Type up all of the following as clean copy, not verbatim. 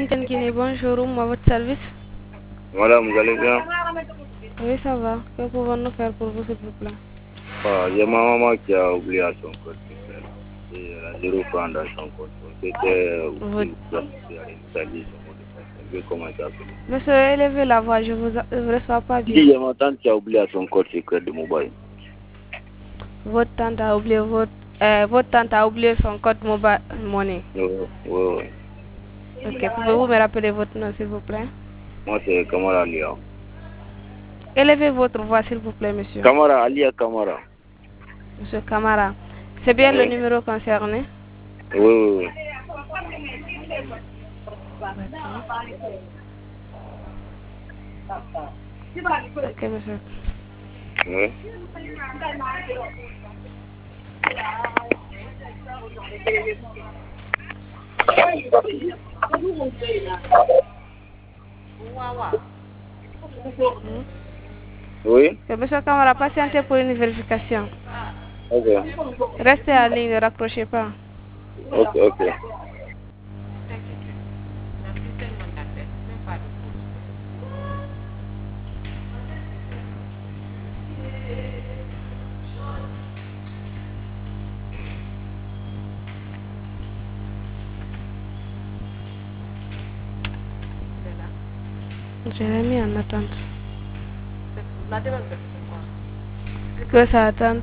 MTN Guinée, bonjour, à votre service. Madame, vous allez bien? Oui, ça va. Que pouvons-nous faire pour vous, s'il vous plaît? Il y a ma maman qui a oublié son code. Et elle a 0 francs dans son compte. C'était comment ça s'appelle? Monsieur, élevez la voix, je vous reçois pas bien. Il y a ma tante qui a oublié son code secret de mobile. Votre tante a oublié son code mobile money. Oui. Ok, pouvez-vous me rappeler votre nom, s'il vous plaît? Moi, c'est Kamara Alia. Élevez votre voix, s'il vous plaît, monsieur. Kamara, Alia Kamara. Monsieur Camara. C'est bien Oui. le numéro concerné? Oui. Ok, monsieur. Oui. Oui. Monsieur Camara, patientez pour une vérification. Ok. Restez en ligne, ne raccrochez pas. Ok. Je l'ai mis en attente. Que ça attend.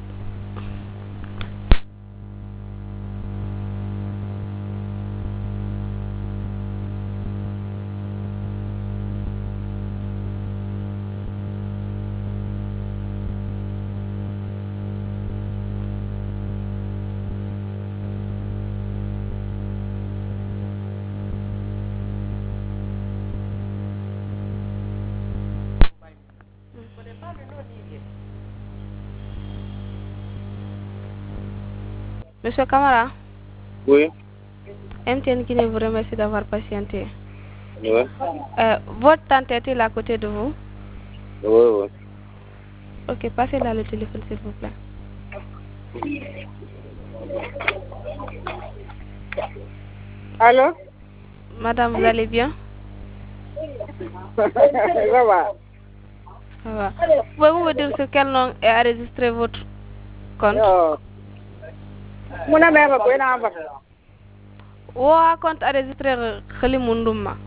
Monsieur Camara, Oui. MTN Guinée vous remercie d'avoir patienté. Oui. Votre tante est-elle à côté de vous? Oui. Ok, passez là le téléphone, s'il vous plaît. Allô? Madame, vous allez bien? Ça va. Ça va. Pouvez-vous me dire sur quel nom est enregistré votre compte? Mon ami va quoi na va? Ou compte enregistré Khalimunduma?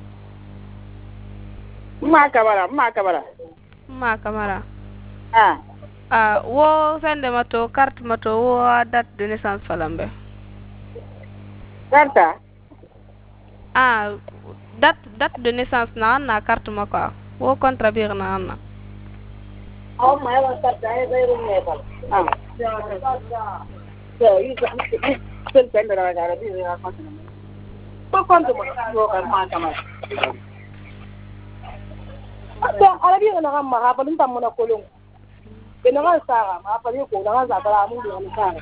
Ma Camara. Ma Camara. Ah. Wo sende mato carte mato wo date de naissance falambe. Carta? Date de naissance na carte mako. Wo contrat bir na anna. Oh, my was carta ay bay rum nepal. Ah. So, you still send the agara bi ya kontina. Ko kontu mo ko ma Camara. Arabi na ga ma ha palun tammo na kolong. Kenanga sara ma pali ko na ga zakara mu ni sara.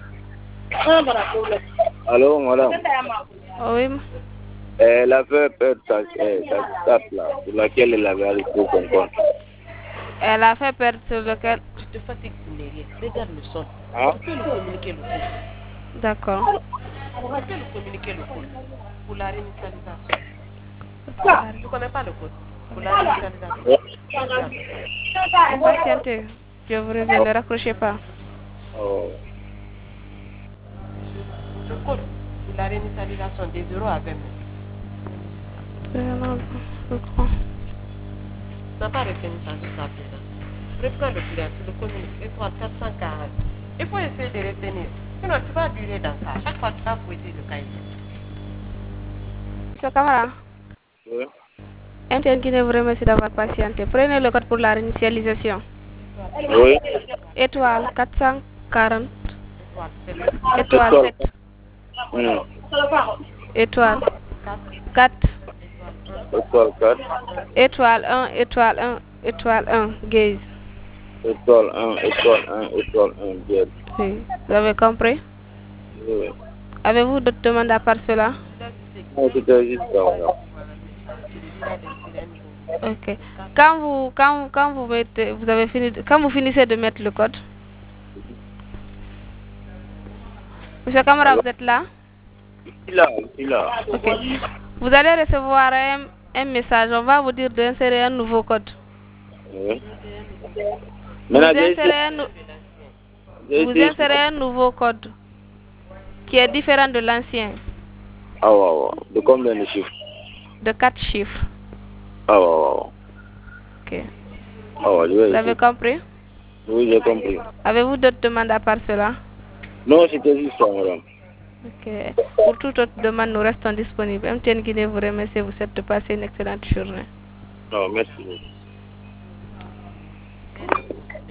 Allô, madame. Oui. Elle avait perdre sa carte là, sur laquelle elle avait arrêté son compte. Elle a fait perdre sur lequel. Tu te fatigues pour les rien. Regarde le son. Hein? Tu peux nous communiquer le code. D'accord. Tu peux nous communiquer le code pour la réinitialisation. Tu ne connais pas le code pour la réinitialisation? Patientez. Je vous reviens, ne raccrochez pas. Oh. Le code pour la réinitialisation des 0 à 20 000. Je crois. N'a pas retenu ça jusqu'à présent. Reprends le client, tu le communiques, étoile 440. Il faut essayer de retenir. Sinon, tu vas durer dans ça. Chaque fois, tu vas fouetter le cahier. Monsieur Camara, Oui. MTN Guinée vous remercie d'avoir patienté. Prenez le code pour la réinitialisation. Oui. Étoile 440. Étoile 7. Étoile 4. Étoile 4. Étoile 1, étoile 1, étoile 1, gaze. Étoile 1, dièse. Oui. Vous avez compris? Oui. Avez-vous d'autres demandes à part cela? Non, c'était juste ça. Voilà. Ok. Quand vous mettez, vous avez fini, quand vous finissez de mettre le code, Monsieur Camara, vous êtes là? Ici là. Ok. Vous allez recevoir un message, on va vous dire d'insérer un nouveau code. Oui. Vous Maintenant, insérez un nouveau code qui est différent de l'ancien. Ah ouais. De combien de chiffres? De 4 chiffres. Ah ouais. Ok. Ah ouais, Vous avez compris? Oui, j'ai compris. Avez-vous d'autres demandes à part cela? Non, c'était juste ça, madame. Ok. Pour toute autre demande, nous restons disponibles. MTN Guinée vous remercie et vous souhaite de passer une excellente journée. Non, merci.